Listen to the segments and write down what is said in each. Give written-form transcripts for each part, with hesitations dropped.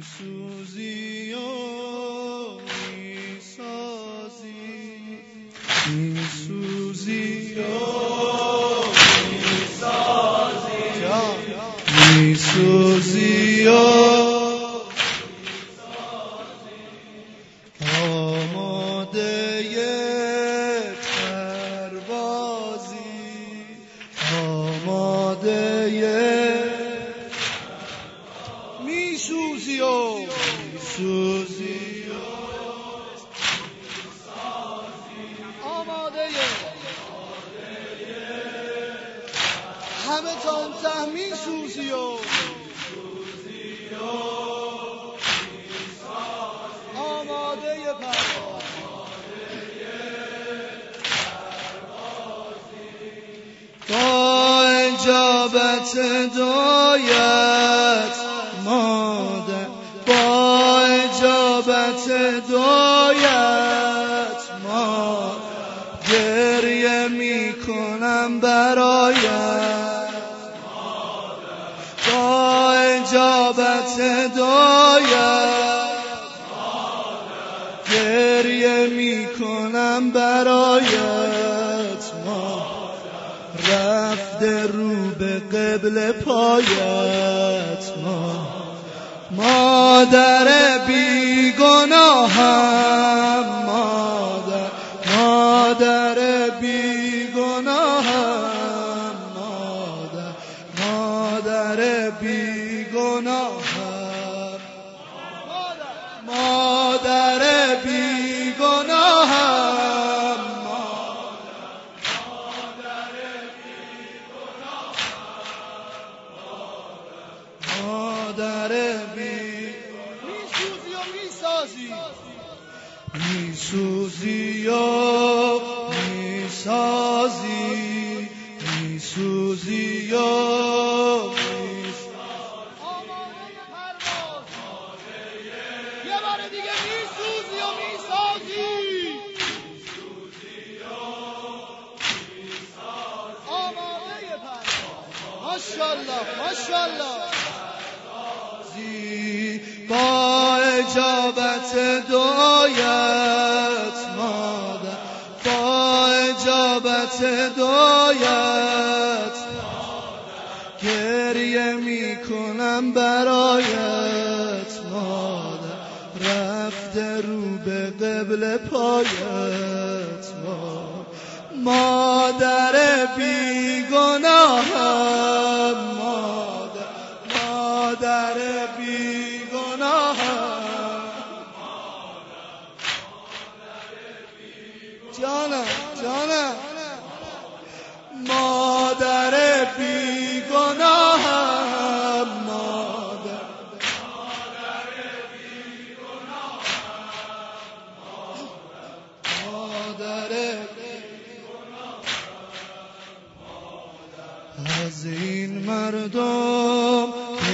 میسوزی و میسازی، میسوزی و میسازی، میسوزی و آماده پروازی، آماده میسوزی و میسوزی و آماده همه تان ته میسوزی و آماده پرواز، با اجابت دعایت مادر، با اجابت دعایت مادر، گریه میکنم برایت، با اجابت دعایت گریه میکنم برایت مادر، رفته رو به قبل پایت مادر بیگناهم، مادر، مادر بیگناهم، مادر، مادر بیگناهم، مادر بیگناهم، مادر میسوزی و میسازی، میسوزی و میسازی، میسوزی و آماده پرواز، یه بار دیگه میسوزی و میسازی، آماده پرواز، ماشاءالله ماشاءالله، با اجابت دعایت مادر، با اجابت دعایت گریه میکنم برایت مادر، رفته رو به قبل پایت مادر بیگناهم، مادر، مادر بیگناهم، جانم جانم، مادر بیگناهم، مادر، مادر از این مردم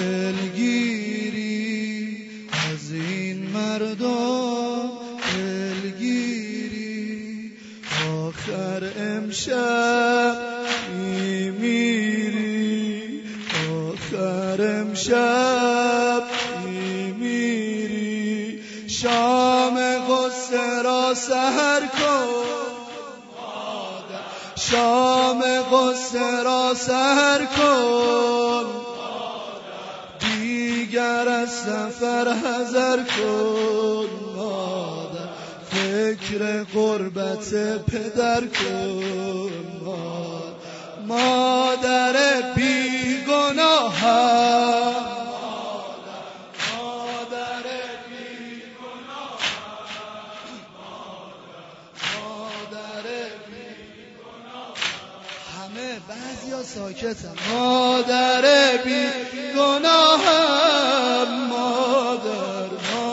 دلگیری، از این مردم دلگیری، آخر امشب میمیری، آخر امشب میمیری، شام غصه را سحر کن، شام غصه را سحر کن، دیگر از سفر حذر کن، مادر، فکر غربت پدر کن، مادر بیگناهم، مادر بیگناهم، مادر همه بعضیا ساکتن، مادر بیگناهم، مادر،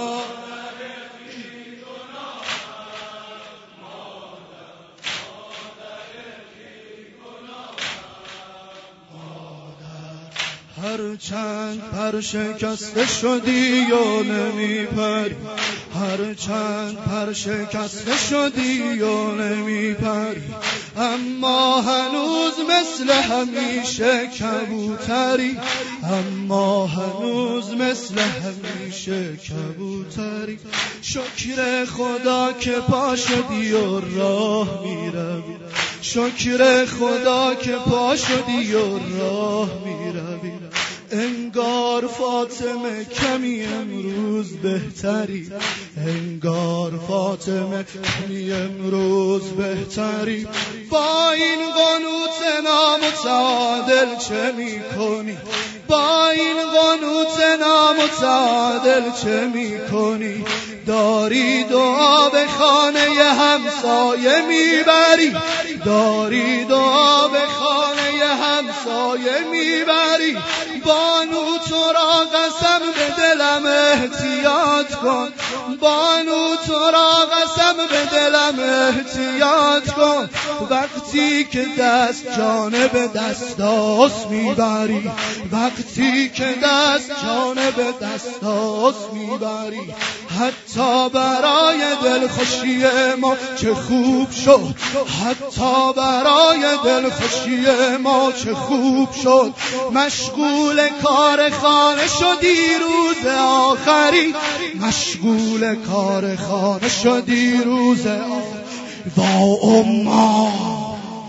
هر چند پر شکسته شدی و نمیپری، هر چند پر شکسته شدی و نمیپری، اما هنوز مثل همیشه کبوتری، اما هنوز مثل همیشه کبوتری. شکر خدا که پا شدی و راه میروی، شکر خدا که پا شدی و راه میروی. انگار فاطمه کمی امروز بهتری، انگار فاطمه کمی امروز بهتری. با این قنوت نامتعادل چه میکنی؟ با این قنوت نامتعادل چه میکنی؟ داری دعا به خانه همسایه میبری، داری دعا به خانه همسایه میبری. بانو تو را قسم به دلم احتیاط کن، بانو تو را قسم به دلم احتیاط کن. وقتی که دست جانب دستاس میبری، وقتی که دست جانب دستاس میبری. حتی برای دلخوشی ما چه خوب شد، حتی برای دلخوشی ما چه خوب شد. مشغول کار خانه شدی روز آخری، مشغول کار خانه شدی روز آخری. با اما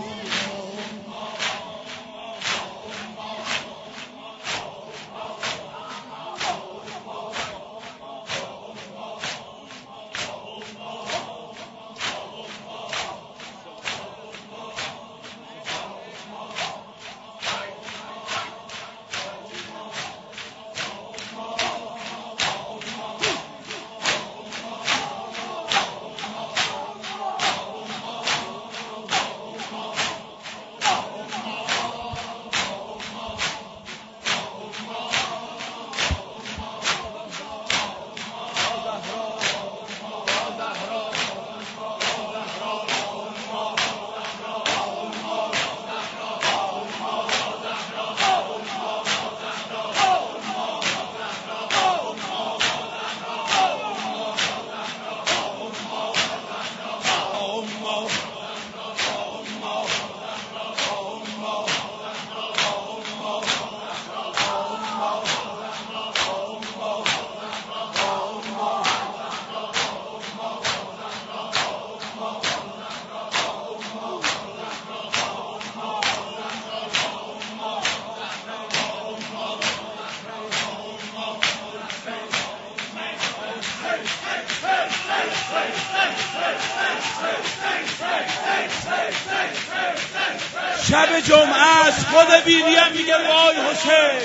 شب جمعه است، خود بیبی هم میگه وای حسین.